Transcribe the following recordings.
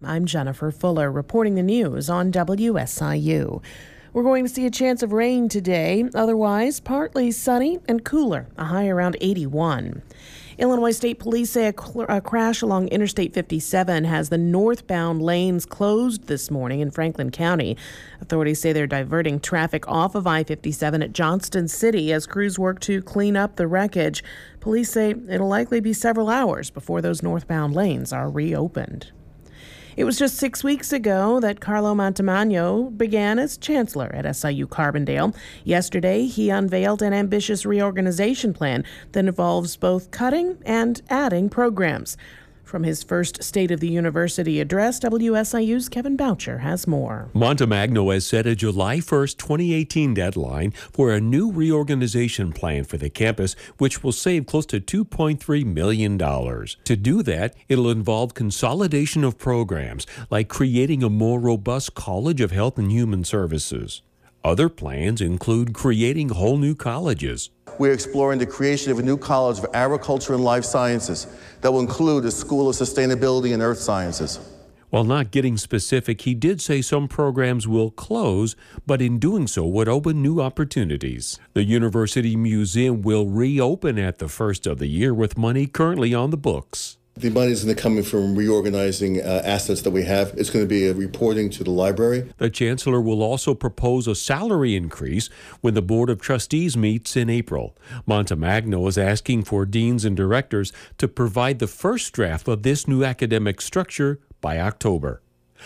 I'm Jennifer Fuller reporting the news on WSIU. We're going to see a chance of rain today, otherwise partly sunny and cooler, a high around 81. Illinois State Police say a crash along Interstate 57 has the northbound lanes closed this morning in Franklin County. Authorities say they're diverting traffic off of I-57 at Johnston City as crews work to clean up the wreckage. Police say it'll likely be several hours before those northbound lanes are reopened. It was just 6 weeks ago that Carlo Montemagno began as chancellor at SIU Carbondale. Yesterday, he unveiled an ambitious reorganization plan that involves both cutting and adding programs. From his first State of the University address, WSIU's Kevin Boucher has more. Montemagno has set a July 1st, 2018 deadline for a new reorganization plan for the campus, which will save close to $2.3 million. To do that, it'll involve consolidation of programs, like creating a more robust College of Health and Human Services. Other plans include creating whole new colleges. We're exploring the creation of a new College of Agriculture and Life Sciences that will include a School of Sustainability and Earth Sciences. While not getting specific, he did say some programs will close, but in doing so would open new opportunities. The University Museum will reopen at the first of the year with money currently on the books. The money is going to come in from reorganizing assets that we have. It's going to be reporting to the library. The chancellor will also propose a salary increase when the Board of Trustees meets in April. Montemagno is asking for deans and directors to provide the first draft of this new academic structure by October.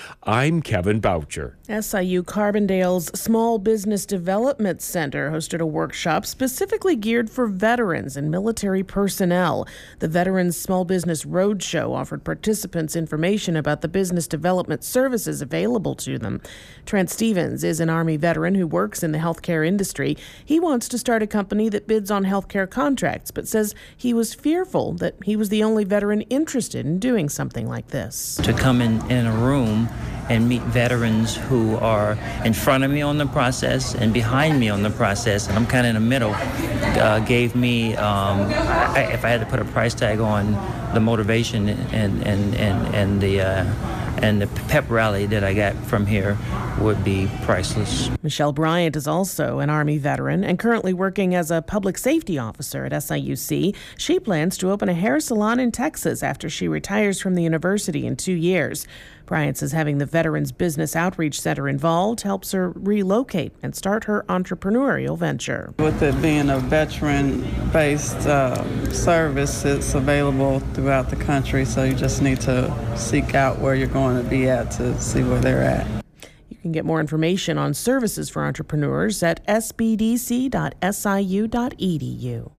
I'm Kevin Boucher. SIU Carbondale's Small Business Development Center hosted a workshop specifically geared for veterans and military personnel. The Veterans Small Business Roadshow offered participants information about the business development services available to them. Trent Stevens is an Army veteran who works in the healthcare industry. He wants to start a company that bids on healthcare contracts, but says he was fearful that he was the only veteran interested in doing something like this. To come in a room and meet veterans who are in front of me on the process and behind me on the process, and I'm kind of in the middle, gave me, if I had to put a price tag on the motivation and the pep rally that I got from here, would be priceless. Michelle Bryant is also an Army veteran and currently working as a public safety officer at SIUC. She plans to open a hair salon in Texas after she retires from the university in 2 years. Bryant says having the Veterans Business Outreach Center involved helps her relocate and start her entrepreneurial venture. With it being a veteran-based service, it's available throughout the country, so you just need to seek out where you're going to be at to see where they're at. You can get more information on services for entrepreneurs at sbdc.siu.edu.